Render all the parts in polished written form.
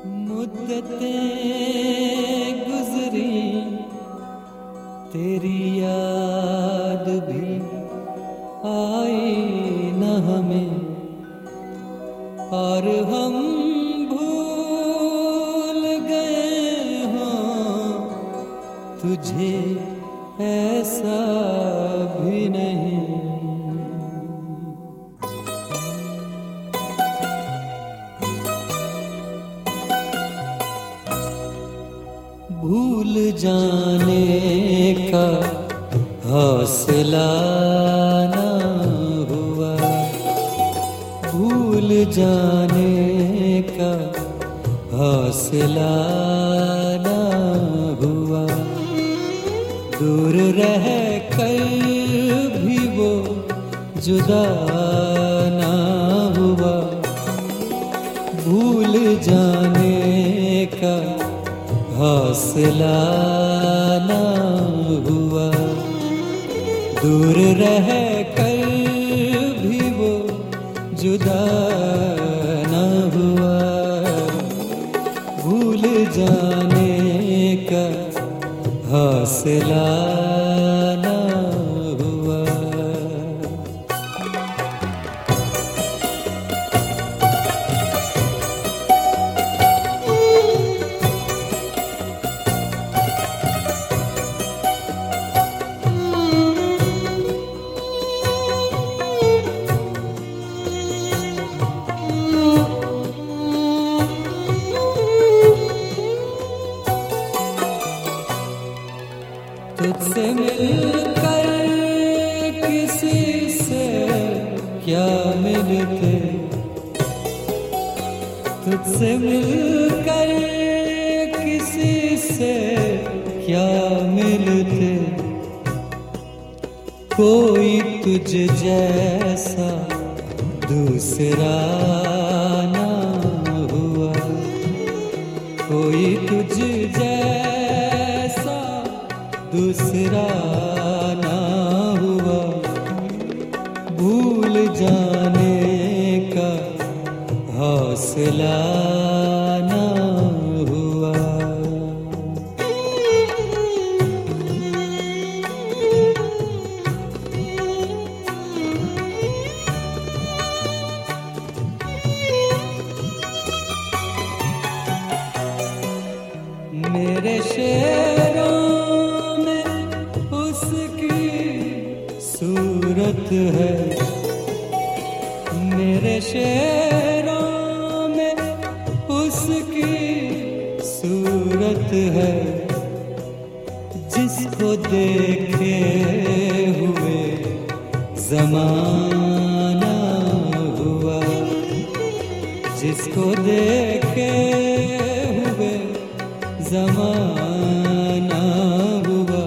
मुद्दतें गुजरी तेरी याद भी आई न हमें, और हम भूल गए हों तुझे ऐसा भी नहीं। भूल जाने का हौसला ना हुआ, भूल जाने का हौसला ना हुआ, दूर रह कर भी वो जुदा ना हुआ। भूल जाने का हौसला ना हुआ, दूर रह कर भी वो जुदा ना हुआ। भूल जाने का हौसला ना हुआ। तुझसे मिलकर किसी से क्या मिलते, तुझसे मिलकर किसी से क्या मिलते। कोई तुझ जैसा दूसरा ना हुआ, कोई तुझ जैसा दूसरा ना हुआ। भूल जाने का हौसला ना हुआ। मेरे शेरों सूरत है, मेरे शेरों में उसकी सूरत है। जिसको देखे हुए ज़माना हुआ, जिसको देखे हुए ज़माना हुआ।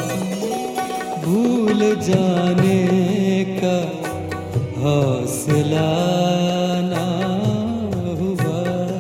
भूल जाने का हौसला ना हुआ।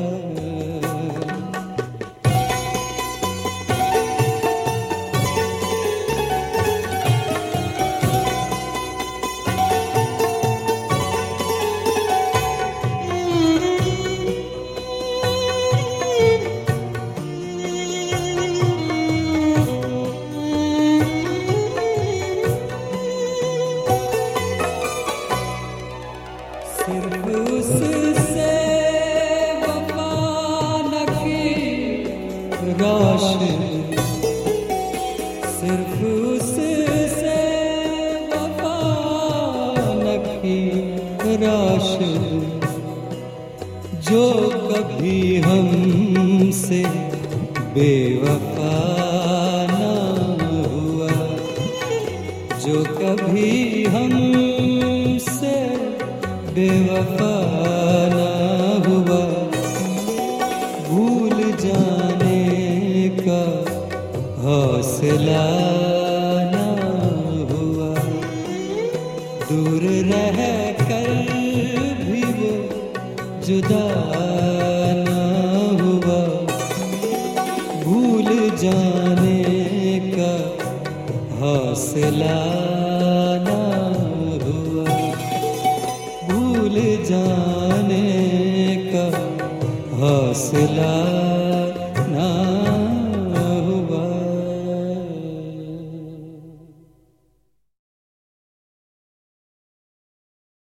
सिर्फ उससे वफा न की रोशनी, सिर्फ उससे वफा न की रोशनी। जो कभी हमसे बेवफा ना हुआ, जो कभी हमसे बेवफा ना हुआ। भूल जाने का हौसला ना हुआ, दूर रह कर भी वो जुदा ना हुआ। भूल जाने का हौसला ना हुआ, भूल जाने का हौसला ना